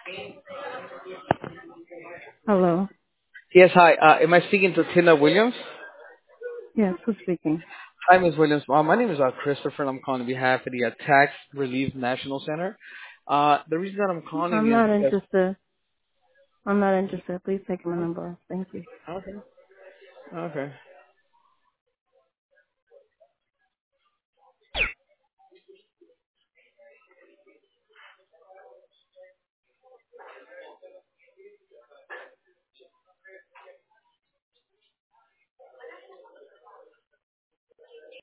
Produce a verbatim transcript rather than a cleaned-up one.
Hello. Yes, hi. Uh, am I speaking to Tina Williams? Yes, who's speaking? Hi, Miz Williams. Uh, my name is uh, Christopher, and I'm calling on behalf of the uh, Tax Relief National Center. Uh, the reason that I'm calling I'm is not because... interested. I'm not interested. Please take my number. Thank you. Okay. Okay.